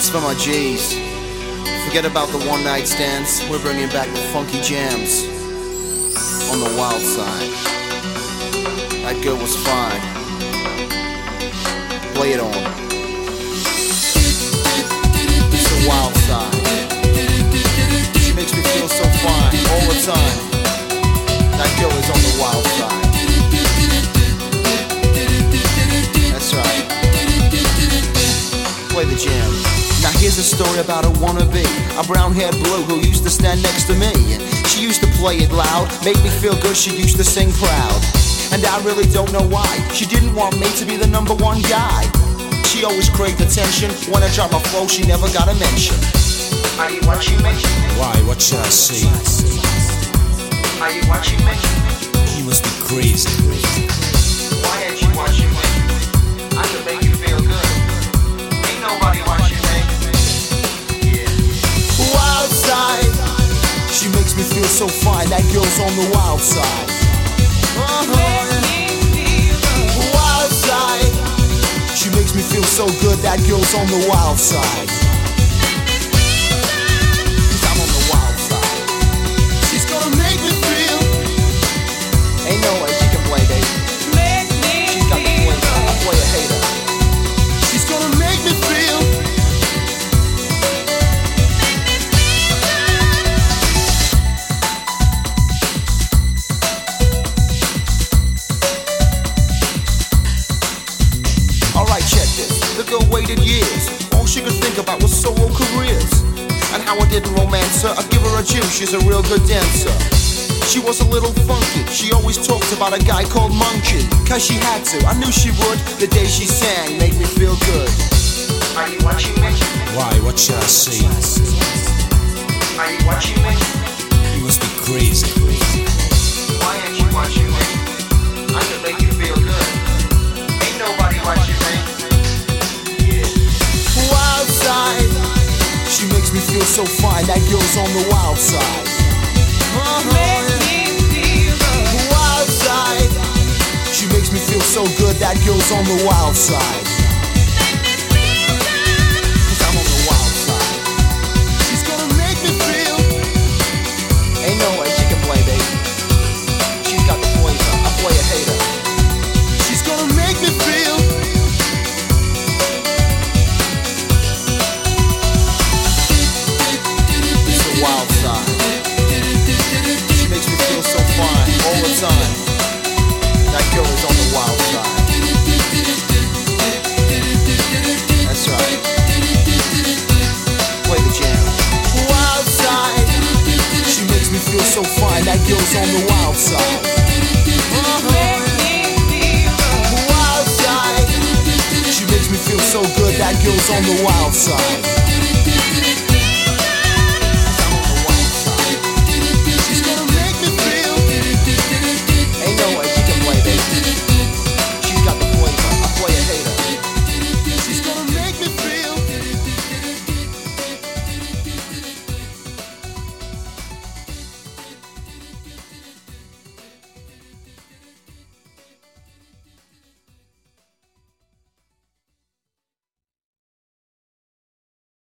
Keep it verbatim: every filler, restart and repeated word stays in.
This for my G's. Forget about the one night stands. We're bringing back the funky jams. On the wild side. That girl was fine. Play it on. It's the wild side. She makes me feel so fine all the time. That girl is on the wild side. That's right. Play the jam. Now here's a story about a wannabe, a brown-haired blue who used to stand next to me. She used to play it loud, make me feel good, she used to sing proud. And I really don't know why, she didn't want me to be the number one guy. She always craved attention, when I dropped my flow she never got a mention. Are you watching me? Why, what should I say? Are you watching me? You must be crazy. Why ain't you watching me? I can make you feel good. Ain't nobody watching me. Yeah. Wild side. She makes me feel so fine. That girl's on the wild side. Uh-huh. Wild side. She makes me feel so good. That girl's on the wild side. Cause I'm on the wild side. She's gonna make me feel. Ain't no way she can play, baby. She's got the flavor. I play a hater. She's gonna make me feel. Alright, check this. The girl waited years. All she could think about was solo careers. And how I didn't romance her. I give her a juice, she's a real good dancer. She was a little funky. She always talked about a guy called Monkey. Cause she had to, I knew she would. The day she sang made me feel good. Are you watching me? Why, what should I say? Are you watching me? You must be crazy. Why aren't you watching me? I can make you feel good. Ain't nobody watching me. Yeah. Wild side. She makes me feel so fine. That girl's on the wild side. Uh-huh. Wild side. She makes me feel so good. That girl's on the wild side. Cause I'm on the wild side. She's gonna make me feel. Ain't no way she can play, baby. She's got the flavor. I play a hater. She's gonna make me feel. It's the wild side. She makes me feel so fine all the time. That girl is on the wild side. That's right. Play the jam. Wild side. She makes me feel so fine. That girl's on the wild side. Uh-huh. Wild side. She makes me feel so good. That girl's on the wild side.